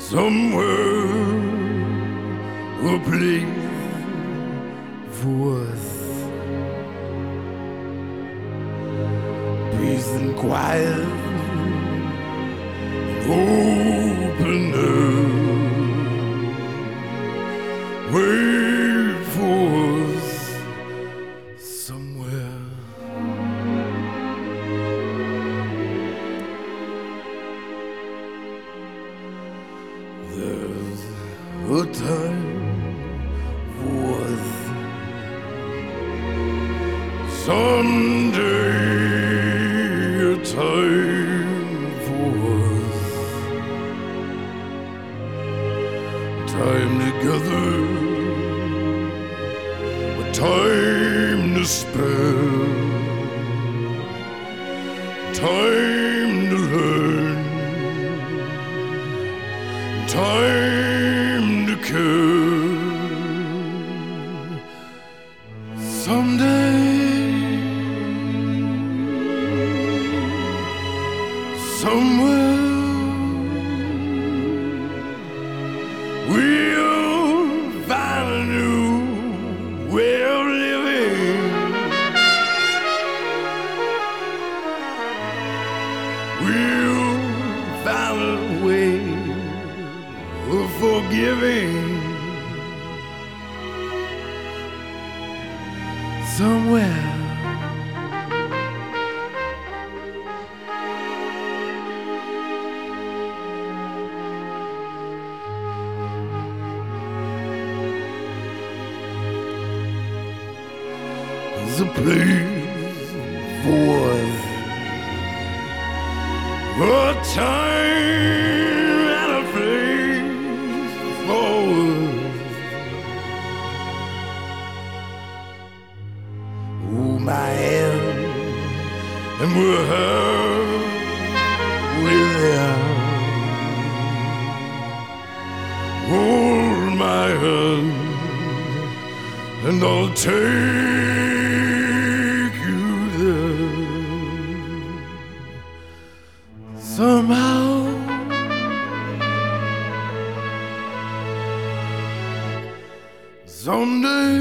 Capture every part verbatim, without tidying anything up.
somewhere, a place for us. Peace and quiet, open air. Wait for us somewhere. There's a time for us someday, a time for us, time together, a time to spare, time to learn, time to care. Someday, somewhere, we'll find a new way of living. We'll find a way of forgiving. Somewhere. There's a place for us, a time and a place for us. Hold my hand and we're here with them. Hold my hand and I'll take you there. Somehow, someday,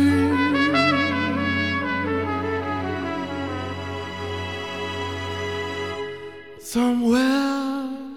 somewhere.